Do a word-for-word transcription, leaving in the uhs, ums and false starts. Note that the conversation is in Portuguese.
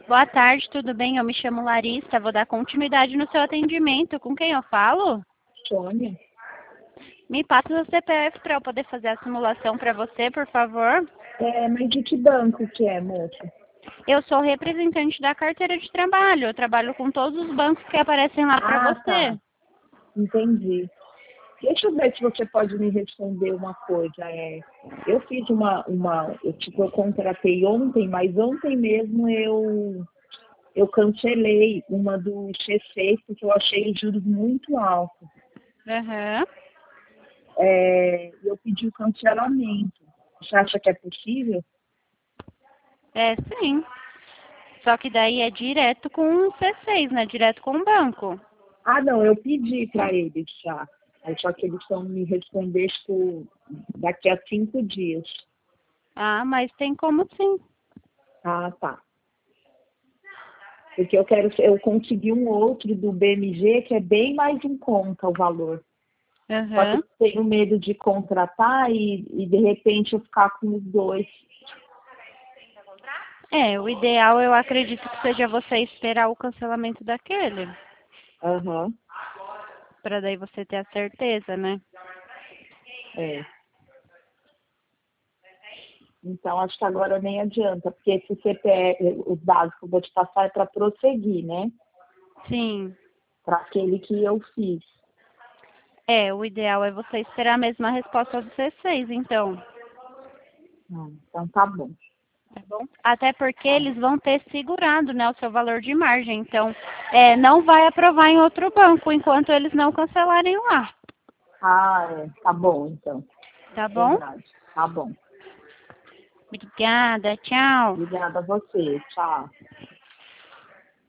Boa tarde, tudo bem? Eu me chamo Larissa, vou dar continuidade no seu atendimento. Com quem eu falo? Sônia? Me passa o C P F para eu poder fazer a simulação para você, por favor. É, mas de que banco que é, moça? Eu sou representante da carteira de trabalho. Eu trabalho com todos os bancos que aparecem lá para Ah, você. tá. Entendi. Deixa eu ver se você pode me responder uma coisa. É, eu fiz uma, uma eu, tipo, eu contratei ontem, mas ontem mesmo eu, eu cancelei uma do C seis porque eu achei os juros muito altos. Aham. É, eu pedi o cancelamento. Você acha que é possível? É, sim. Só que daí é direto com o C seis, né? Direto com o banco. Ah, não, eu pedi para eles já. Aí só que eles vão me responder tipo, daqui a cinco dias. Ah, mas tem como sim. Ah, tá. Porque eu quero, eu consegui um outro do B M G que é bem mais em conta o valor. Só que Aham. eu tenho medo de contratar e, e de repente eu ficar com os dois. É, o ideal eu acredito que seja você esperar o cancelamento daquele. Aham, Pra daí você ter a certeza, né? é. Então acho que agora nem adianta, porque esse C P F, os dados que eu vou te passar é para prosseguir, né? Sim. Para aquele que eu fiz. É, o ideal é você esperar mesmo a resposta do C seis, então. Ah, então tá bom. Tá bom? Até porque Tá. eles vão ter segurado, né, o seu valor de margem. Então, é, não vai aprovar em outro banco enquanto eles não cancelarem lá. Ah, é. Tá bom, então. Tá bom? Verdade. Tá bom. Obrigada, tchau. Obrigada a você. Tchau.